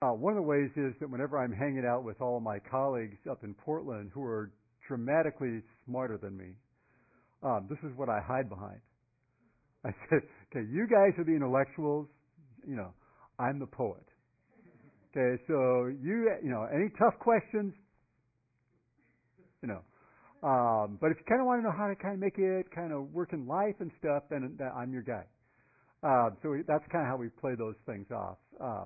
One of the ways is that whenever I'm hanging out with all of my colleagues up in Portland who are dramatically smarter than me, this is what I hide behind. I said, okay, you guys are the intellectuals, I'm the poet. Okay, so any tough questions, but if you kind of want to know how to kind of make it kind of work in life and stuff, then I'm your guy. So that's kind of how we play those things off.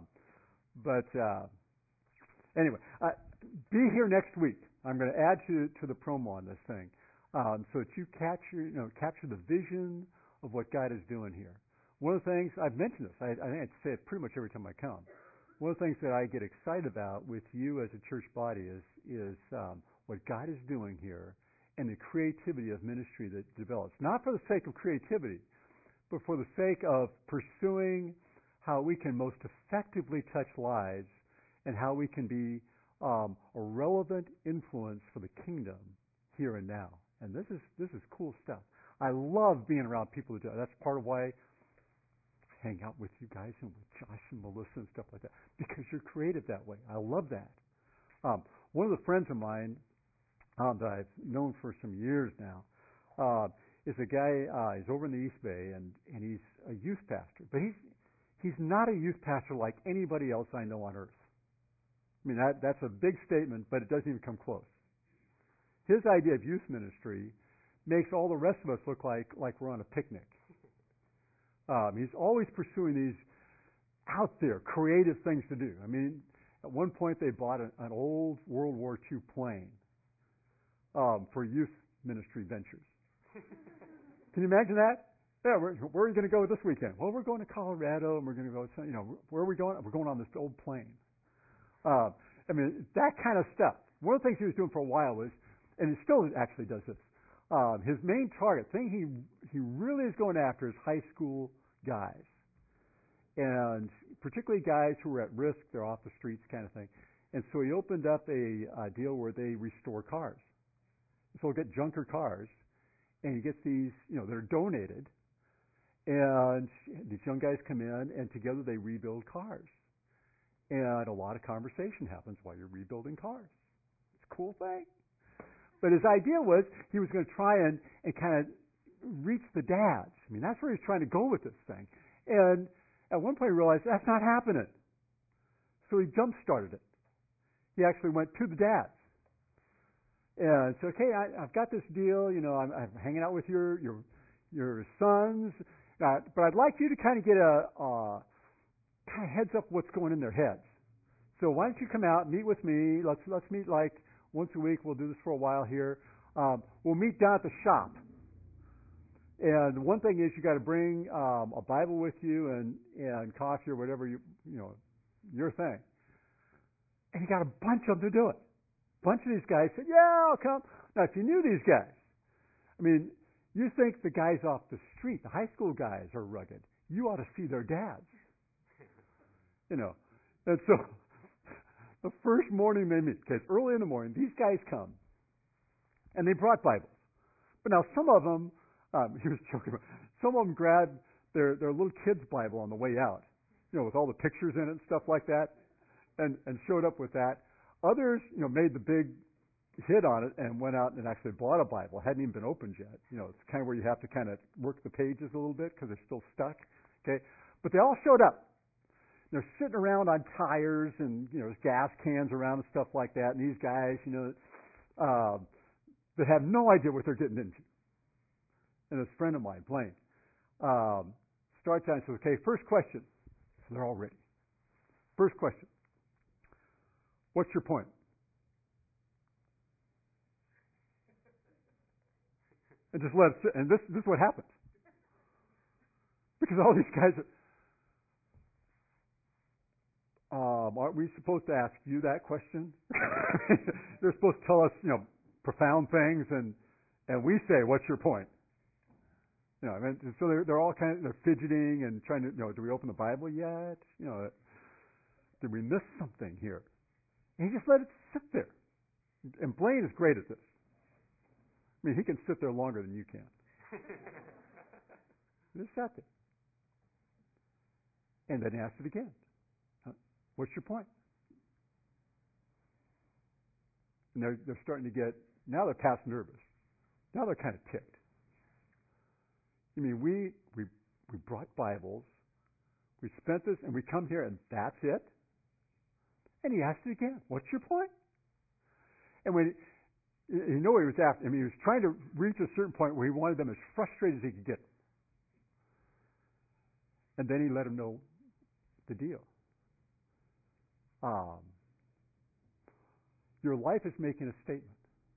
But anyway, be here next week. I'm going to add to the promo on this thing, so that you capture the vision of what God is doing here. One of the things I've mentioned this, I think I say it pretty much every time I come. One of the things that I get excited about with you as a church body is what God is doing here and the creativity of ministry that develops. Not for the sake of creativity, but for the sake of pursuing how we can most effectively touch lives and how we can be a relevant influence for the kingdom here and now. And this is cool stuff. I love being around people who do that. That's part of why I hang out with you guys and with Josh and Melissa and stuff like that, because you're creative that way. I love that. One of the friends of mine that I've known for some years now is a guy. He's over in the East Bay, and he's a youth pastor. But he's not a youth pastor like anybody else I know on earth. I mean, that's a big statement, but it doesn't even come close. His idea of youth ministry makes all the rest of us look like we're on a picnic. He's always pursuing these out there creative things to do. I mean, at one point they bought an old World War II plane for youth ministry ventures. Can you imagine that? Yeah, where are you going to go this weekend? Well, we're going to Colorado, and we're going to go. Where are we going? We're going on this old plane. I mean, that kind of stuff. One of the things he was doing for a while was, and he still actually does this. His main target thing he really is going after is high school guys, and particularly guys who are at risk, they're off the streets, kind of thing. And so he opened up a deal where they restore cars. So he'll get junker cars, and he gets these, they're donated, and these young guys come in, and together they rebuild cars. And a lot of conversation happens while you're rebuilding cars. It's a cool thing. But his idea was he was going to try and kind of reach the dads. I mean, that's where he's trying to go with this thing. And at one point he realized that's not happening. So he jump-started it. He actually went to the dads. And said, okay, I've got this deal, I'm hanging out with your sons, but I'd like you to kind of get a kind of heads up what's going in their heads. So why don't you come out, meet with me, let's meet like once a week, we'll do this for a while here. We'll meet down at the shop. And one thing is you got to bring a Bible with you and coffee or whatever your thing. And he got a bunch of them to do it. A bunch of these guys said, yeah, I'll come. Now, if you knew these guys, I mean, you think the guys off the street, the high school guys are rugged. You ought to see their dads. And so the first morning they meet, okay, it's early in the morning, these guys come, and they brought Bibles. But now some of them, he was joking about, some of them grabbed their little kid's Bible on the way out, with all the pictures in it and stuff like that, and showed up with that. Others, made the big hit on it and went out and actually bought a Bible. Hadn't even been opened yet. It's kind of where you have to kind of work the pages a little bit because they're still stuck. Okay, but they all showed up. They're sitting around on tires and there's gas cans around and stuff like that. And these guys, that have no idea what they're getting into. And this friend of mine, Blaine, starts out and says, "Okay, first question." So they're all ready. First question. What's your point? And just let it sit. And this is what happens. Because all these guys aren't we supposed to ask you that question? They're supposed to tell us, profound things, and we say, "What's your point?" I mean, so they're all they're fidgeting and trying to, do we open the Bible yet? Did we miss something here? And he just let it sit there. And Blaine is great at this. I mean, he can sit there longer than you can. He just sat there. And then asked it again. What's your point? And they're starting to get, now they're past nervous. Now they're kind of ticked. I mean, we brought Bibles, we spent this, and we come here, and that's it? And he asked it again, what's your point? And when, you know what he was after, I mean, he was trying to reach a certain point where he wanted them as frustrated as he could get. And then he let them know the deal. Your life is making a statement.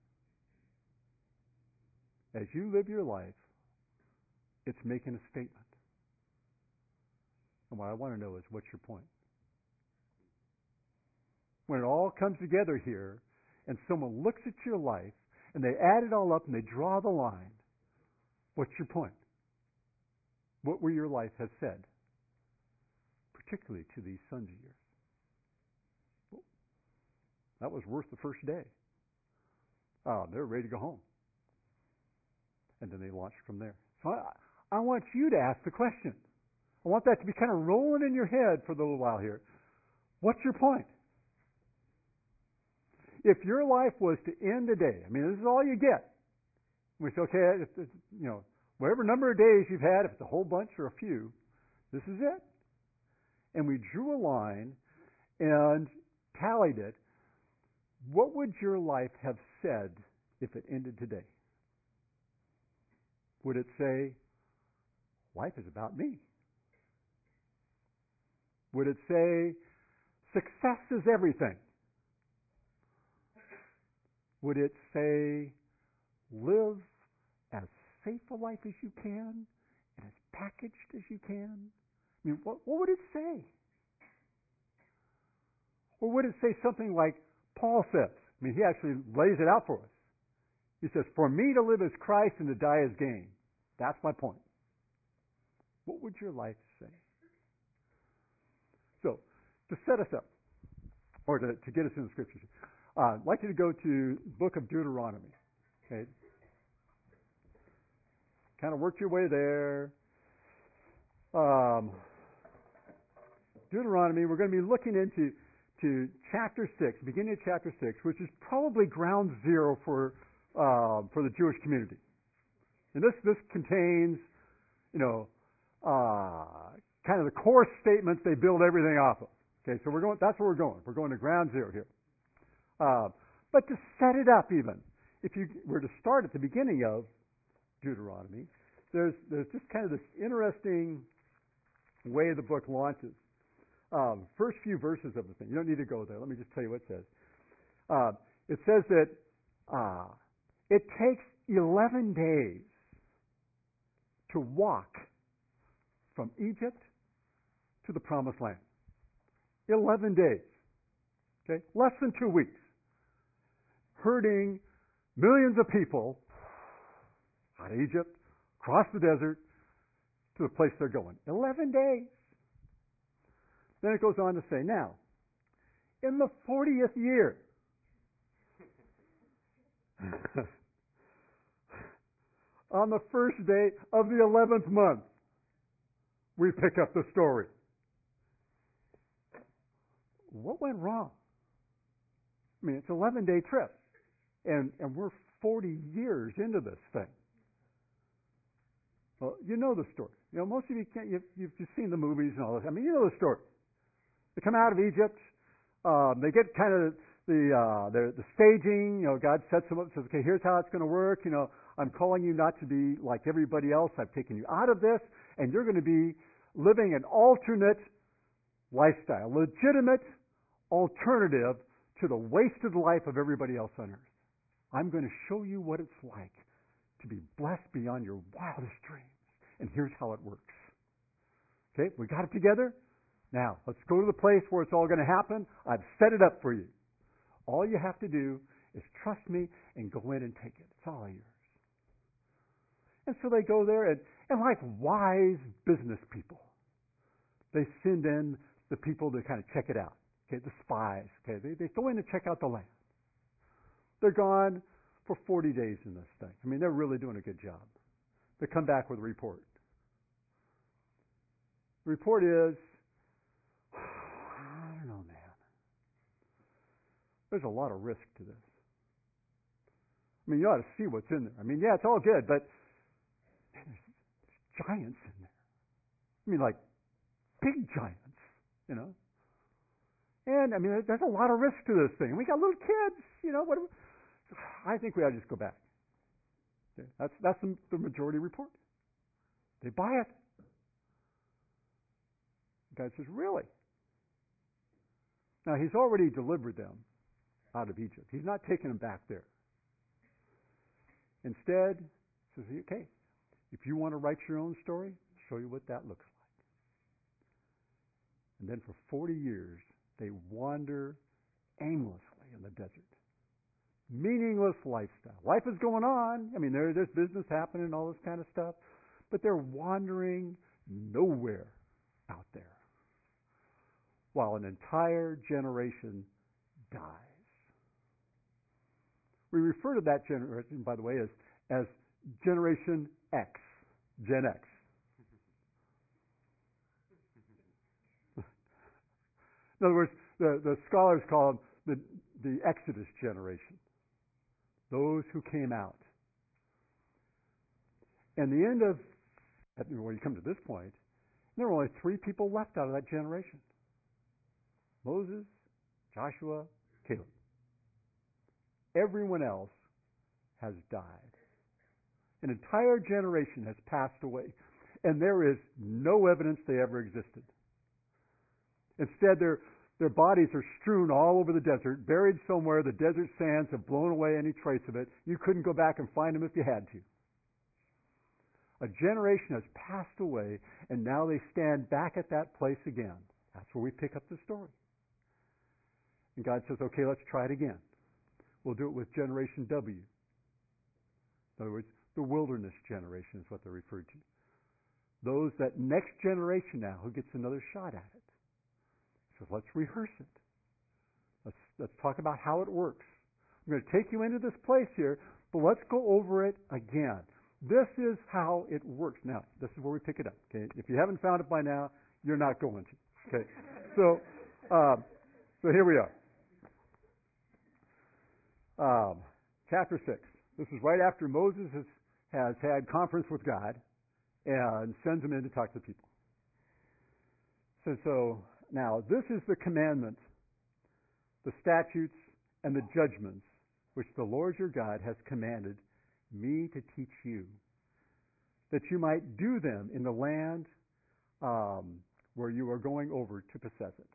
As you live your life, it's making a statement. And what I want to know is, what's your point? When it all comes together here, and someone looks at your life, and they add it all up, and they draw the line, what's your point? What will your life have said? Particularly to these sons of yours. Well, that was worth the first day. They're ready to go home. And then they launched from there. So I want you to ask the question. I want that to be kind of rolling in your head for a little while here. What's your point? If your life was to end today, I mean, this is all you get. We say, okay, whatever number of days you've had, if it's a whole bunch or a few, this is it. And we drew a line and tallied it. What would your life have said if it ended today? Would it say, life is about me? Would it say, success is everything? Would it say, live as safe a life as you can and as packaged as you can? I mean, what would it say? Or would it say something like Paul says? I mean, he actually lays it out for us. He says, for me to live as Christ and to die as gain. That's my point. What would your life say? So, to set us up, or to get us in the Scriptures, I'd like you to go to the book of Deuteronomy. Okay? Kind of work your way there. Deuteronomy, we're going to be looking into chapter 6, beginning of chapter 6, which is probably ground zero for the Jewish community. And this contains, kind of the core statements they build everything off of. Okay, so that's where we're going. We're going to ground zero here. But to set it up even, if you were to start at the beginning of Deuteronomy, there's just kind of this interesting way the book launches. First few verses of the thing. You don't need to go there. Let me just tell you what it says. It says that it takes 11 days to walk from Egypt to the Promised Land. 11 days. Okay? Less than 2 weeks. Herding millions of people out of Egypt, across the desert, to the place they're going. 11 days. Then it goes on to say, now, in the 40th year, on the first day of the 11th month, we pick up the story. What went wrong? I mean, it's an 11-day trip, and we're 40 years into this thing. Well, you know the story. Most of you can't. You've seen the movies and all this. I mean, you know the story. They come out of Egypt. They get kind of the staging. God sets them up and says, "Okay, here's how it's going to work. I'm calling you not to be like everybody else. I've taken you out of this, and you're going to be living an alternate lifestyle, legitimate alternative to the wasted life of everybody else on earth. I'm going to show you what it's like to be blessed beyond your wildest dreams. And here's how it works." Okay, we got it together? Now, let's go to the place where it's all going to happen. I've set it up for you. All you have to do is trust me and go in and take it. It's all yours. And so they go there, and like wise business people, they send in the people to kind of check it out. Okay, the spies. Okay, they go in to check out the land. They're gone for 40 days in this thing. I mean, they're really doing a good job. They come back with a report. The report is, I don't know, man. There's a lot of risk to this. I mean, you ought to see what's in there. I mean, yeah, it's all good, but man, there's giants in there. I mean, like big giants, you know. And I mean, there's a lot of risk to this thing. We got little kids, you know. I think we ought to just go back. Okay? That's the majority report. They buy it. God says, really? Now, he's already delivered them out of Egypt. He's not taking them back there. Instead, he says, okay, if you want to write your own story, I'll show you what that looks like. And then for 40 years, they wander aimlessly in the desert. Meaningless lifestyle. Life is going on. I mean, there's business happening and all this kind of stuff. But they're wandering nowhere out there. While an entire generation dies. We refer to that generation, by the way, as Generation X, Gen X. In other words, the scholars call them the Exodus generation, those who came out. And the end of, when you come to this point, there were only 3 people left out of that generation. Moses, Joshua, Caleb. Everyone else has died. An entire generation has passed away, and there is no evidence they ever existed. Instead, their bodies are strewn all over the desert, buried somewhere. The desert sands have blown away any trace of it. You couldn't go back and find them if you had to. A generation has passed away, and now they stand back at that place again. That's where we pick up the story. And God says, okay, let's try it again. We'll do it with Generation W. In other words, the wilderness generation is what they're referred to. That next generation now who gets another shot at it. So let's rehearse it. Let's talk about how it works. I'm going to take you into this place here, but let's go over it again. This is how it works. Now, this is where we pick it up. Okay? If you haven't found it by now, you're not going to. Okay? So here we are. Chapter 6. This is right after Moses has had conference with God and sends him in to talk to the people. So now, this is the commandment, the statutes, and the judgments which the Lord your God has commanded me to teach you, that you might do them in the land where you are going over to possess it,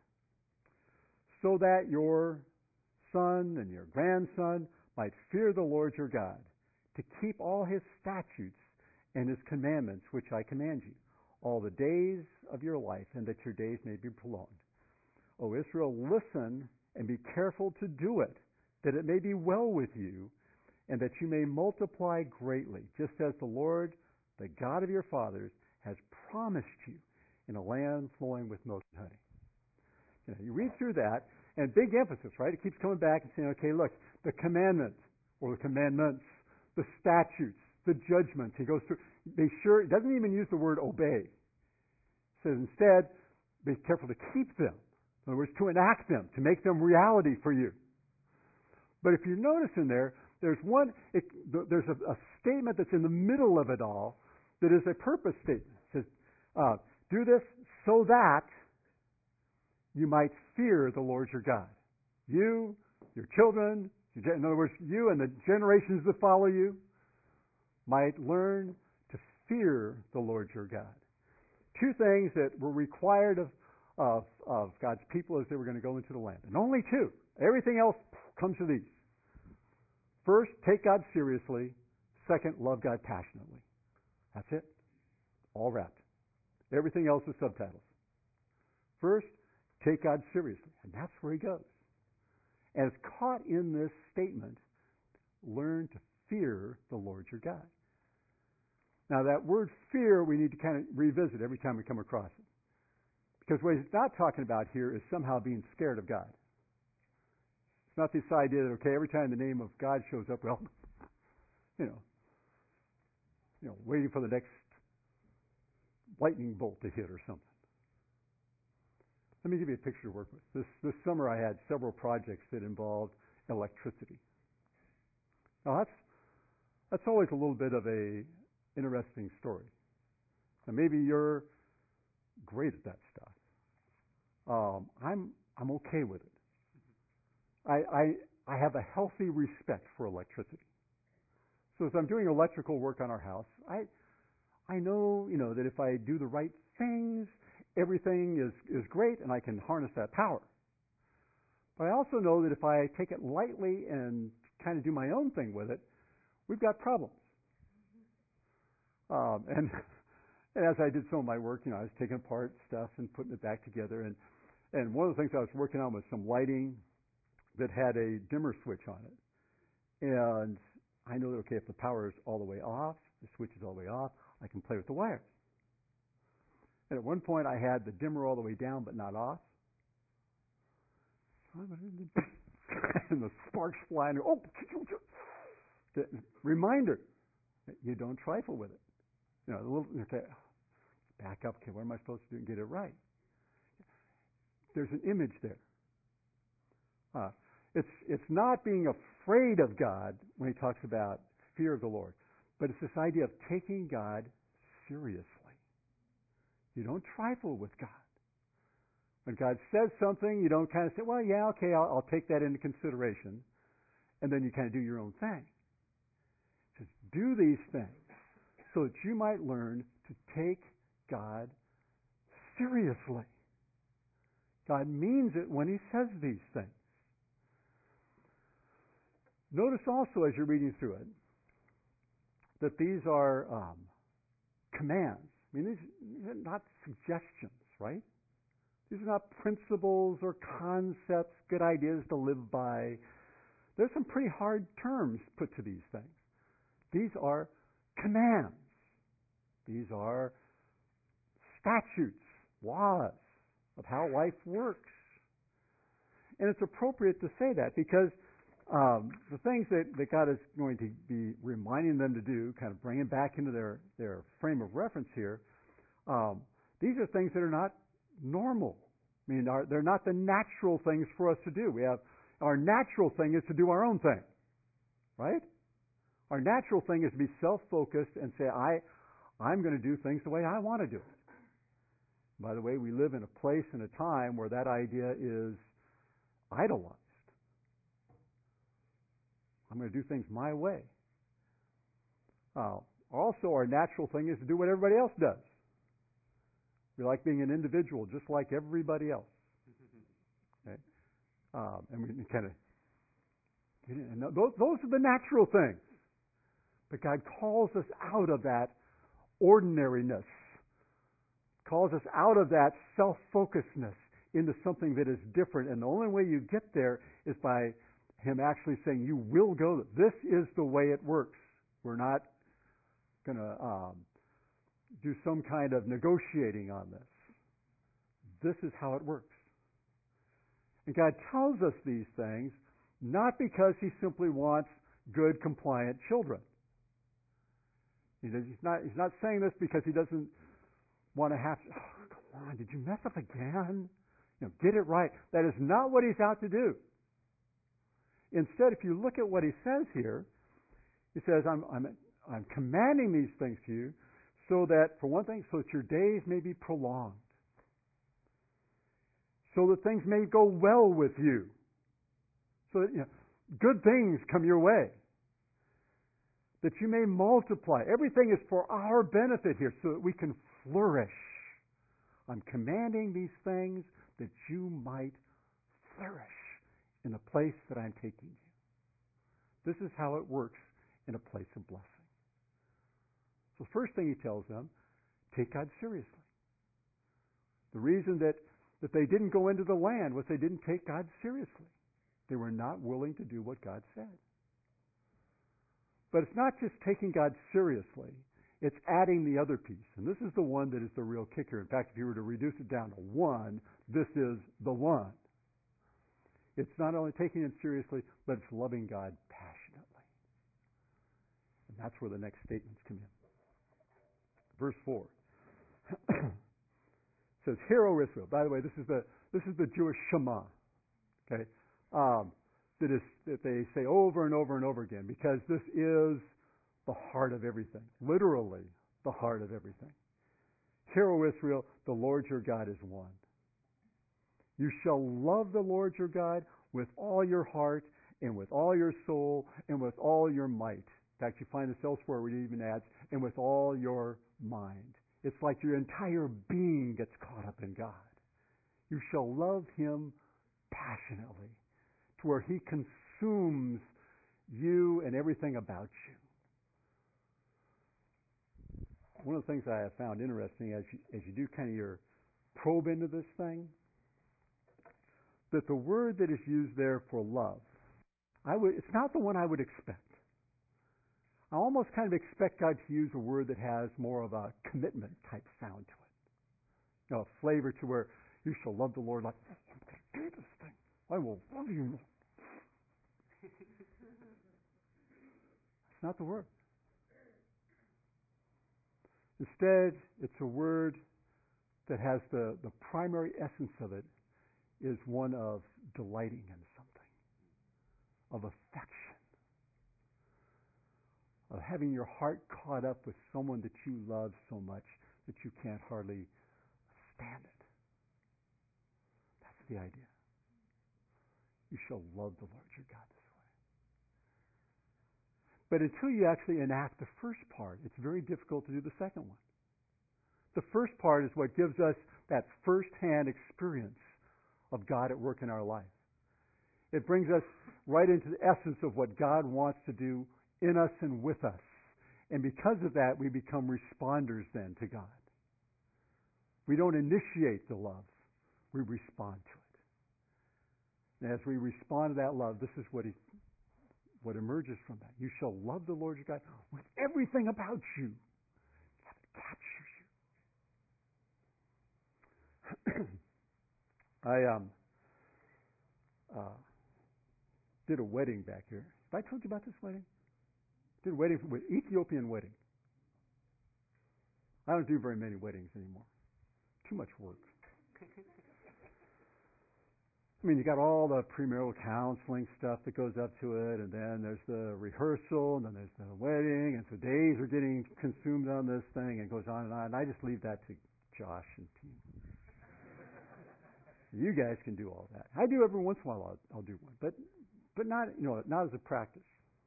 so that your son and your grandson might fear the Lord your God, to keep all his statutes and his commandments which I command you, all the days of your life, and that your days may be prolonged. O Israel, listen and be careful to do it, that it may be well with you, and that you may multiply greatly, just as the Lord, the God of your fathers, has promised you in a land flowing with milk and honey. You read through that, and big emphasis, right? It keeps coming back and saying, okay, look, the commandment, or the commandments, the statutes, the judgments. He goes through, be sure, he doesn't even use the word obey. He says instead, be careful to keep them. In other words, to enact them, to make them reality for you. But if you notice in there, there's a statement that's in the middle of it all that is a purpose statement. It says, do this so that you might fear the Lord your God. You, your children, in other words, you and the generations that follow you might learn to fear the Lord your God. 2 things that were required of God's people as they were going to go into the land. And only 2. Everything else comes to these. First, take God seriously. Second, love God passionately. That's it. All wrapped. Everything else is subtitles. First, take God seriously. And that's where he goes. And it's caught in this statement, learn to fear the Lord your God. Now that word fear we need to kind of revisit every time we come across it. Because what he's not talking about here is somehow being scared of God. It's not this idea that, okay, every time the name of God shows up, well, waiting for the next lightning bolt to hit or something. Let me give you a picture to work with. This summer I had several projects that involved electricity. Now That's always a little bit of a interesting story. Now maybe you're great at that stuff. I'm okay with it. I have a healthy respect for electricity. So as I'm doing electrical work on our house, I know, that if I do the right things, everything is great and I can harness that power. But I also know that if I take it lightly and kind of do my own thing with it, we've got problems. And as I did some of my work, I was taking apart stuff and putting it back together. And one of the things I was working on was some lighting that had a dimmer switch on it. And I know that, okay, if the power is all the way off, the switch is all the way off, I can play with the wires. And at one point I had the dimmer all the way down but not off. And the sparks flying. Oh! Reminder, you don't trifle with it. Okay, back up. Okay, what am I supposed to do and get it right? There's an image there. It's not being afraid of God when he talks about fear of the Lord, but it's this idea of taking God seriously. You don't trifle with God. When God says something, you don't kind of say, well, yeah, okay, I'll take that into consideration, and then you kind of do your own thing. Just do these things so that you might learn to take God seriously. God means it when he says these things. Notice also as you're reading through it that these are commands. I mean, these are not suggestions, right? These are not principles or concepts, good ideas to live by. There's some pretty hard terms put to these things. These are commands. These are statutes, laws of how life works. And it's appropriate to say that because the things that God is going to be reminding them to do, kind of bringing back into their frame of reference here, these are things that are not normal. I mean, they're not the natural things for us to do. Our natural thing is to do our own thing, right? Our natural thing is to be self-focused and say, I'm going to do things the way I want to do it. By the way, we live in a place and a time where that idea is idolized. I'm going to do things my way. Also, our natural thing is to do what everybody else does. We like being an individual just like everybody else. Okay? And we kind of get in. And those are the natural things. But God calls us out of that ordinariness, calls us out of that self-focusedness into something that is different. And the only way you get there is by him actually saying, you will go. This is the way it works. We're not going to do some kind of negotiating on this. This is how it works. And God tells us these things not because he simply wants good, compliant children. He's not saying this because he doesn't want to have to, oh, come on, did you mess up again? Get it right. That is not what he's out to do. Instead, if you look at what he says here, he says, I'm commanding these things to you so that, for one thing, so that your days may be prolonged. So that things may go well with you. So that good things come your way. That you may multiply. Everything is for our benefit here so that we can flourish. I'm commanding these things that you might flourish in the place that I'm taking you. This is how it works in a place of blessing. So first thing he tells them, take God seriously. The reason that they didn't go into the land was they didn't take God seriously. They were not willing to do what God said. But it's not just taking God seriously, it's adding the other piece. And this is the one that is the real kicker. In fact, if you were to reduce it down to one, this is the one. It's not only taking it seriously, but it's loving God passionately. And that's where the next statements come in. Verse 4 says, "Hear, O Israel." By the way, this is the Jewish Shema. Okay, that they say over and over and over again, because this is the heart of everything. Literally, the heart of everything. Hear, O Israel, the Lord your God is one. You shall love the Lord your God with all your heart and with all your soul and with all your might. In fact, you find this elsewhere where it even adds, and with all your mind. It's like your entire being gets caught up in God. You shall love Him passionately to where He consumes you and everything about you. One of the things I have found interesting as you do kind of your probe into this thing, that the word that is used there for love, it's not the one I would expect. I almost kind of expect God to use a word that has more of a commitment type sound to it. You know, a flavor to where you shall love the Lord like, oh, I'm going to do this thing. I will love you. It's not the word. Instead, it's a word that has the primary essence of it is one of delighting in something, of affection, of having your heart caught up with someone that you love so much that you can't hardly stand it. That's the idea. You shall love the Lord your God this way. But until you actually enact the first part, it's very difficult to do the second one. The first part is what gives us that first-hand experience of God at work in our life. It brings us right into the essence of what God wants to do in us and with us. And because of that, we become responders then to God. We don't initiate the love. We respond to it. And as we respond to that love, this is what emerges from that. You shall love the Lord your God with everything about you. That captures you. I did a wedding back here. Have I told you about this wedding? Did a wedding, Ethiopian wedding. I don't do very many weddings anymore. Too much work. I mean, you got all the premarital counseling stuff that goes up to it, and then there's the rehearsal, and then there's the wedding, and so days are getting consumed on this thing, and it goes on, and I just leave that to Josh and team. You guys can do all that. I do every once in a while. I'll do one, but not not as a practice.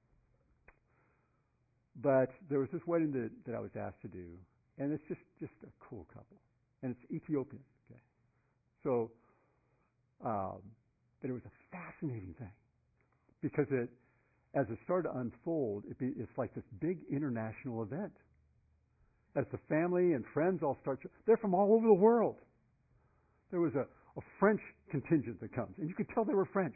But there was this wedding that I was asked to do, and it's just a cool couple, and it's Ethiopian. Okay, so. But it was a fascinating thing because as it started to unfold, it's like this big international event. As the family and friends all they're from all over the world. There was a French contingent that comes, and you could tell they were French.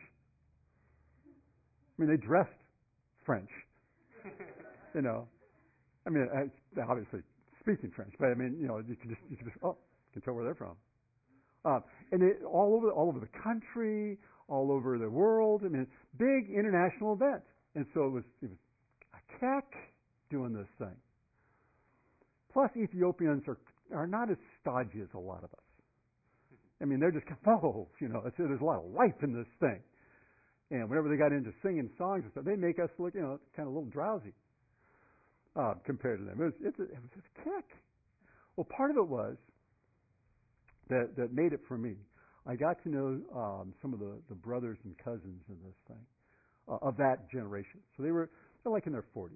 I mean, they dressed French. I mean, obviously speaking French, but I mean, you can just tell where they're from. And all over the country, all over the world. I mean, big international event. And so it was a Keck doing this thing. Plus, Ethiopians are not as stodgy as a lot of us. I mean, they're just there's a lot of life in this thing. And whenever they got into singing songs and stuff, they make us look, kind of a little drowsy compared to them. It was a Keck. Well, part of it was that made it for me. I got to know some of the brothers and cousins in this thing of that generation. So they're like in their 40s.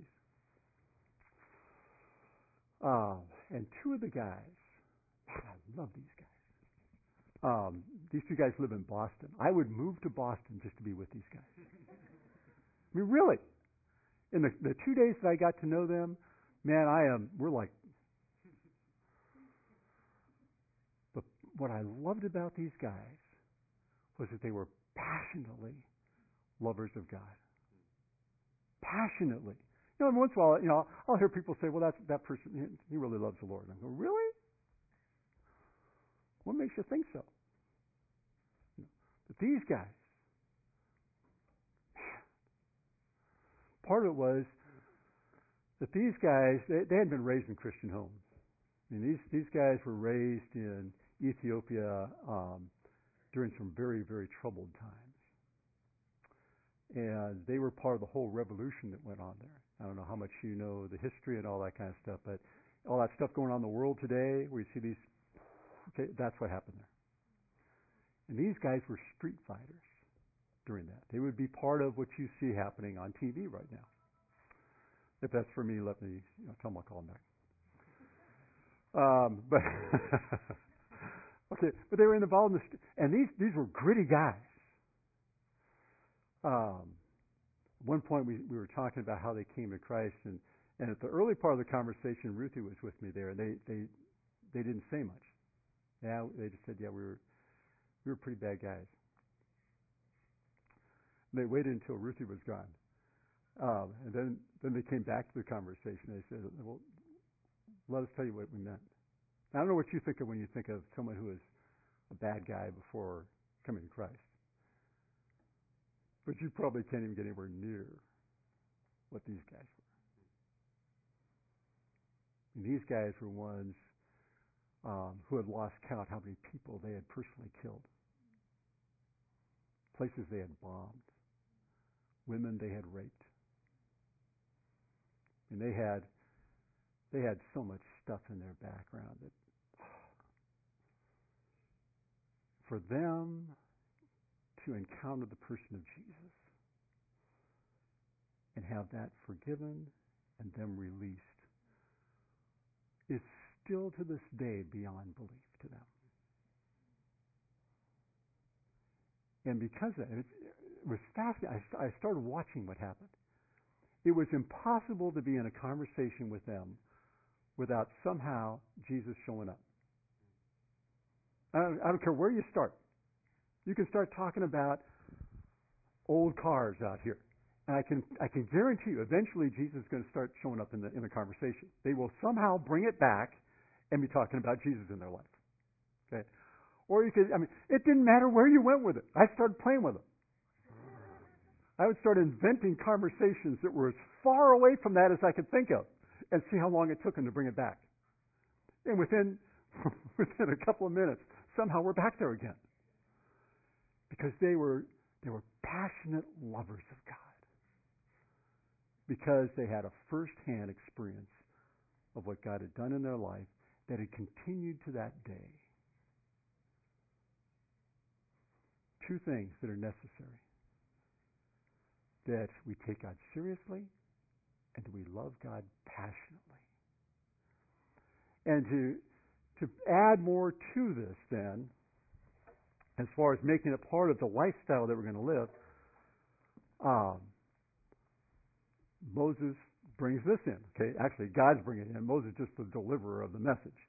And two of the guys, man, I love these guys. These two guys live in Boston. I would move to Boston just to be with these guys. I mean, really. In the 2 days that I got to know them, man, we're like. But what I loved about these guys was that they were passionately lovers of God. Passionately. Every once in a while, I'll hear people say, well, that person, he really loves the Lord. And I go, really? What makes you think so? But these guys, part of it was that these guys, they had been raised in Christian homes. I mean, these guys were raised in Ethiopia during some very, very troubled times. And they were part of the whole revolution that went on there. I don't know how much you know the history and all that kind of stuff, but all that stuff going on in the world today, where you see these, okay, that's what happened there. And these guys were street fighters during that. They would be part of what you see happening on TV right now. If that's for me, let me tell them I'll call them back. But okay, but they were involved in this, and these were gritty guys. One point we were talking about how they came to Christ, and at the early part of the conversation, Ruthie was with me there, and they didn't say much. Yeah, they just said, yeah, we were pretty bad guys. And they waited until Ruthie was gone, and then they came back to the conversation. They said, well, let us tell you what we meant. I don't know what you think of when you think of someone who is a bad guy before coming to Christ. But you probably can't even get anywhere near what these guys were. And these guys were ones who had lost count how many people they had personally killed. Places they had bombed. Women they had raped. And they had so much stuff in their background that for them to encounter the person of Jesus and have that forgiven and them released is still to this day beyond belief to them. And because of that, it was fascinating. I started watching what happened. It was impossible to be in a conversation with them without somehow Jesus showing up. I don't care where you start. You can start talking about old cars out here. And I can guarantee you, eventually Jesus is going to start showing up in the conversation. They will somehow bring it back and be talking about Jesus in their life. Okay? Or you could, it didn't matter where you went with it. I started playing with them. I would start inventing conversations that were as far away from that as I could think of and see how long it took them to bring it back. And within a couple of minutes, somehow we're back there again. Because they were passionate lovers of God. Because they had a first-hand experience of what God had done in their life that had continued to that day. Two things that are necessary. That we take God seriously and that we love God passionately. And to add more to this then, as far as making it part of the lifestyle that we're going to live, Moses brings this in. Okay, actually, God's bringing it in. Moses is just the deliverer of the message.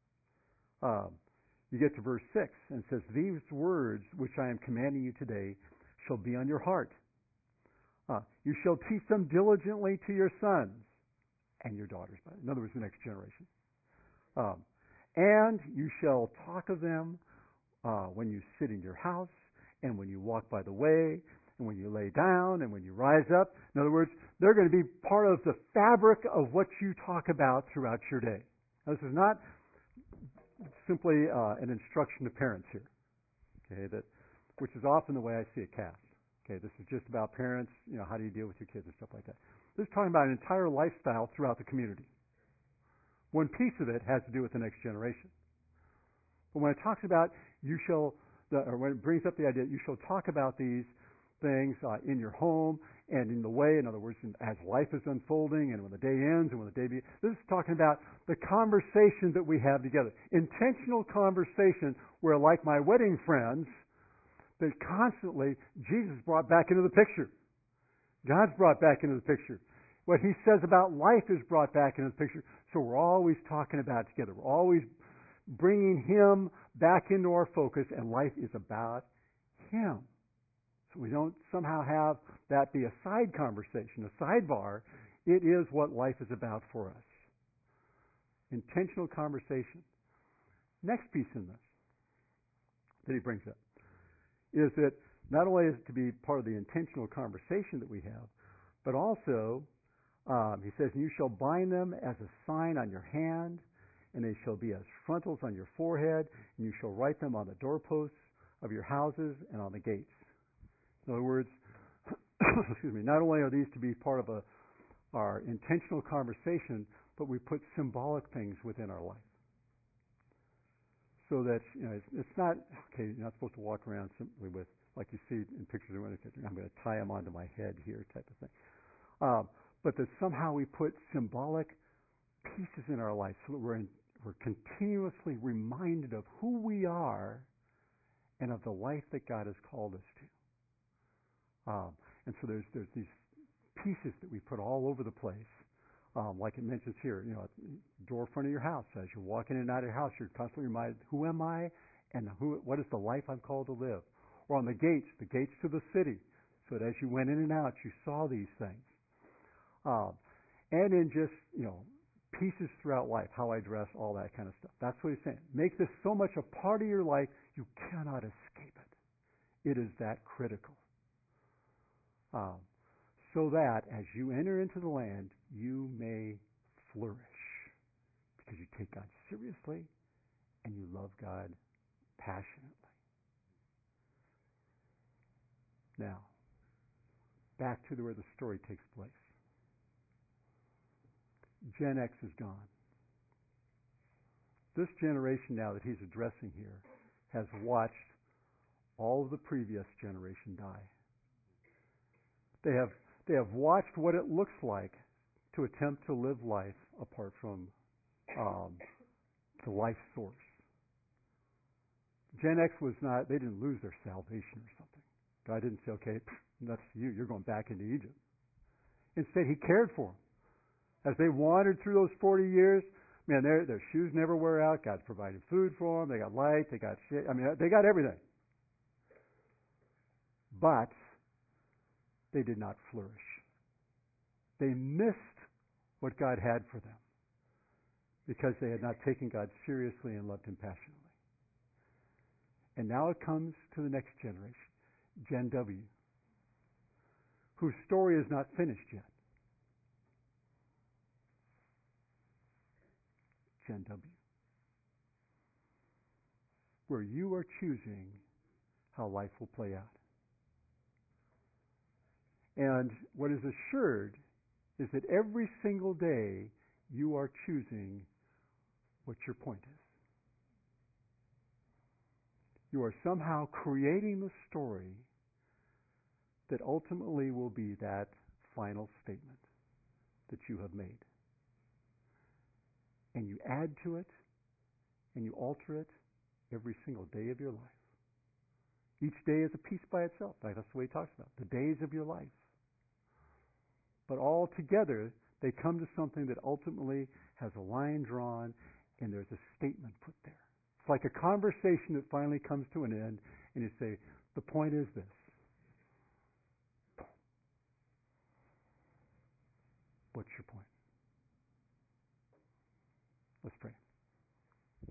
You get to verse 6, and it says, "These words which I am commanding you today shall be on your heart. You shall teach them diligently to your sons and your daughters." In other words, the next generation. "And you shall talk of them when you sit in your house, and when you walk by the way, and when you lay down, and when you rise up." In other words, they're going to be part of the fabric of what you talk about throughout your day. Now, this is not simply an instruction to parents here, okay, which is often the way I see it cast. Okay, this is just about parents, how do you deal with your kids and stuff like that. This is talking about an entire lifestyle throughout the community. One piece of it has to do with the next generation. But when it talks about when it brings up the idea that you shall talk about these things in your home and in the way, in other words, as life is unfolding and when the day ends and when the day begins, this is talking about the conversation that we have together. Intentional conversation where, like my wedding friends, that constantly Jesus brought back into the picture. God's brought back into the picture. What He says about life is brought back into the picture. So we're always talking about it together. We're always bringing Him back into our focus, and life is about Him. So we don't somehow have that be a side conversation, a sidebar. It is what life is about for us. Intentional conversation. Next piece in this that he brings up is that not only is it to be part of the intentional conversation that we have, but also he says, "You shall bind them as a sign on your hand, and they shall be as frontals on your forehead, and you shall write them on the doorposts of your houses and on the gates." In other words, excuse me, not only are these to be part of our intentional conversation, but we put symbolic things within our life. So that, it's not, okay, you're not supposed to walk around simply with, like you see in pictures of I'm going to tie them onto my head here type of thing. But that somehow we put symbolic pieces in our life so that we're continuously reminded of who we are and of the life that God has called us to. And so there's these pieces that we put all over the place. Like it mentions here, at the door front of your house, as you're walking in and out of your house, you're constantly reminded, who am I and what is the life I'm called to live? Or on the gates to the city, so that as you went in and out, you saw these things. And in just, pieces throughout life, how I dress, all that kind of stuff. That's what he's saying. Make this so much a part of your life, you cannot escape it. It is that critical. So that as you enter into the land, you may flourish. Because you take God seriously and you love God passionately. Now, back to where the story takes place. Gen X is gone. This generation now that he's addressing here has watched all of the previous generation die. They have watched what it looks like to attempt to live life apart from the life source. Gen X was not, they didn't lose their salvation or something. God didn't say, okay, that's you, you're going back into Egypt. Instead, he cared for them. As they wandered through those 40 years, man, their shoes never wear out. God's provided food for them. They got light. They got shit. They got everything. But they did not flourish. They missed what God had for them because they had not taken God seriously and loved Him passionately. And now it comes to the next generation, Gen W, whose story is not finished yet. Gen W, where you are choosing how life will play out. And what is assured is that every single day you are choosing what your point is. You are somehow creating the story that ultimately will be that final statement that you have made. And you add to it and you alter it every single day of your life. Each day is a piece by itself. That's the way he talks about it. The days of your life. But all together, they come to something that ultimately has a line drawn and there's a statement put there. It's like a conversation that finally comes to an end and you say, the point is this. What's your point? Let's pray.